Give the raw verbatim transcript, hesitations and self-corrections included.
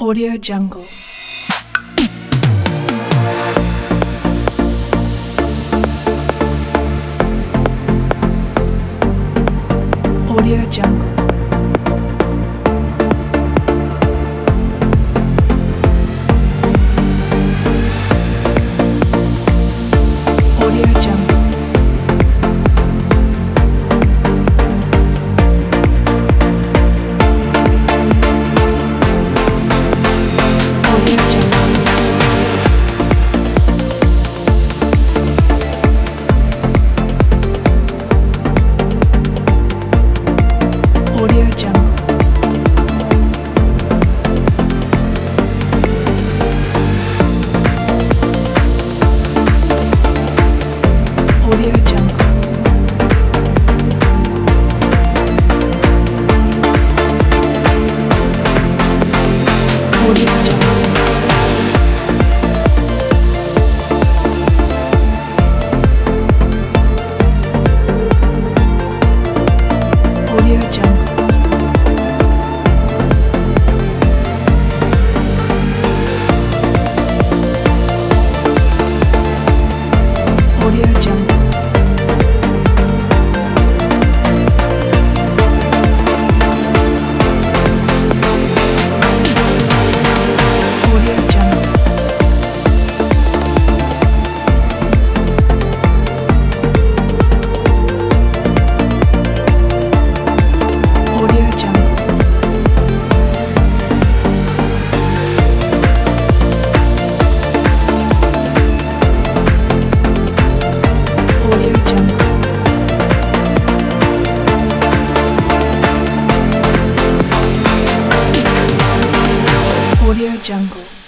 Audio Jungle. Audio Jungle. Audio Jungle. Audio Jungle. Audio Jungle. Audio Jungle. Audio Jungle. Audio Jungle. Audio Jungle. Audio Jungle. Audio Jungle. Audio Jungle.